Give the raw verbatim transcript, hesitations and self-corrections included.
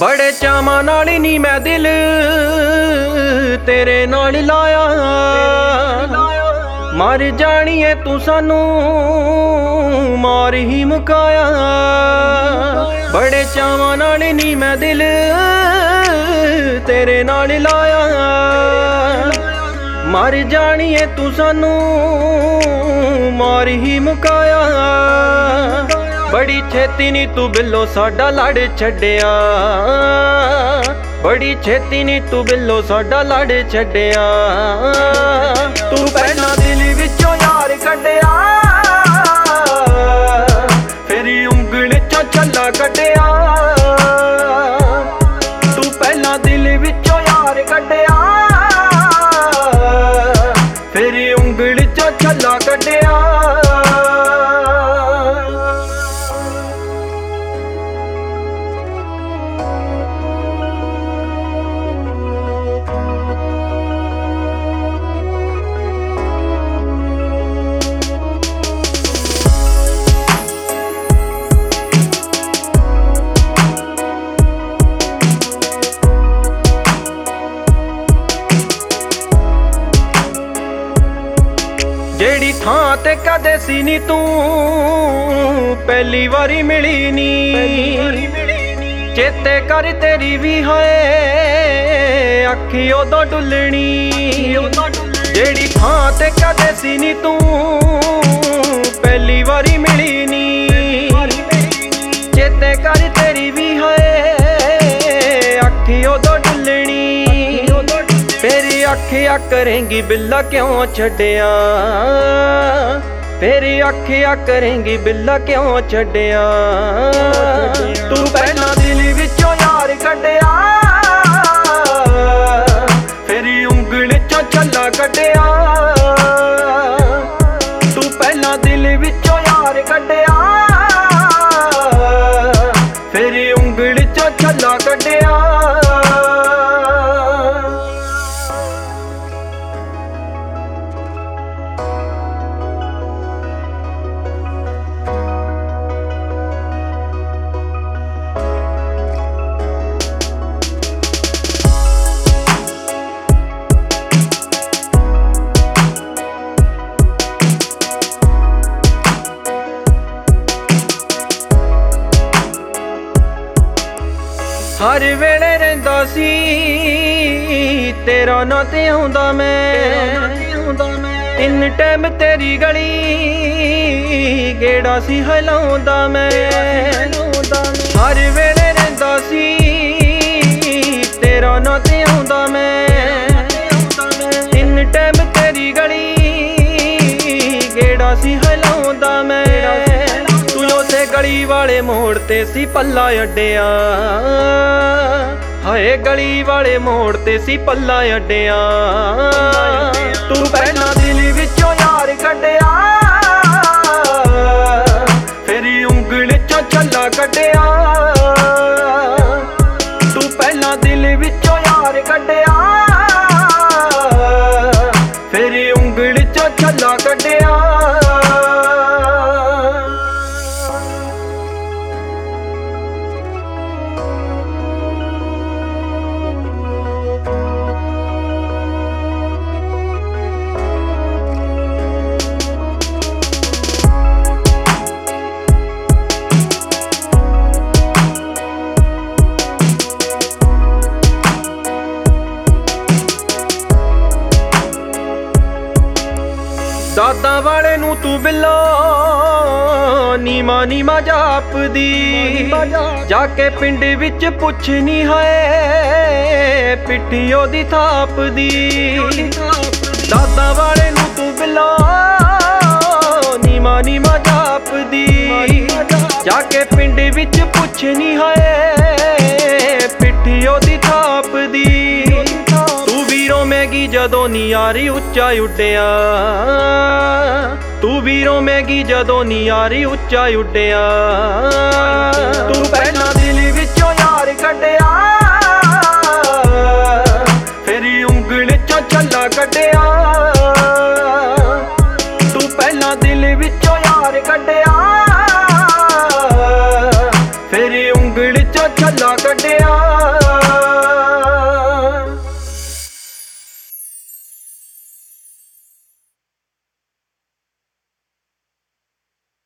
बड़े चावां नाल नी मैं दिल तेरे नाल लाया, मर जानिए तू सानू मार ही मुकाया। बड़े चावां नाल नी मैं दिल तेरे नाल लाया, मर जानिए तू सानू मार ही मुकाया। बड़ी छेती नी तू बिल्लो साडा लड़ छड्डिया, बड़ी छेती नी तू बिल्लो साडा लड़ छड्डिया। तू पहला दिल विचों यार कड्डिया, फिर उंगल चों छल्ला कड्डिया। तू पहला दिल विचों यार कड्डिया, फिर उंगल चों छल्ला कड्डिया। जेड़ी थां ते कदे सी नी तू पहली वारी मिली नी, चेते कर तेरी भी है अखी उदों डुलनी। जेड़ी थां ते कदे सी नी तू पहली वारी मिली नी, चेते कर तेरी भी है अखी उदों डुलनी। फेरी आखिया करेंगी बिल्ला क्यों छड्डिया, फेरी आखिया करेंगी बिल्ला क्यों छड्डिया। तू पहला दिल विचों यार कड्डिया, फेरी उंगल चों छल्ला कड्डिया। तू पहला दिल विचों यार कड्डिया, फेरी उंगल चों छल्ला कड्डिया। हर वेले रहिंदा सी तेरा ना ते आउंदा मैं, तिन टाइम तेरी गली गेड़ा सी हिलाउंदा मैं। हर वेले रहिंदा सी तेरा ना ते आउंदा मैं, तिन टाइम तेरी गली गेड़ा सी हिलाउंदा मैं। गली वाले मोड़ ते सी पल्ला अड्डिया, हाय गली वाले मोड़ ते सी पल्ला अड्डिया। तू पहला दिल विचों यार कड्डिया, फिर उंगल चों छल्ला कड्डिया। तू पहला दिल विचों यार कड्डिया, फिर उंगल चों छल्ला कड्डिया। दादा वाले नू तू बिल्लो नीमा नीमा जापदी, जाके पिंड विच पुछनी है पिट्ठी ओदी थापदी। दादा वाले नू तू बिल्लो नीमा नीमा जापदी, जाके पिंड विच पुछनी है पिट्ठी ओदी थापदी। मैगी जदों नी यारी उच्चा उड्डिया, तू भी रोवेगी जदों नी यारी उच्चा उड्डिया। तू पहला दिल विचों यार कड्डिया, फिर उंगल चों छल्ला कड्डिया। तू पहला दिल विचों यार कड्डिया, फिर उंगल चों छल्ला कड्डिया।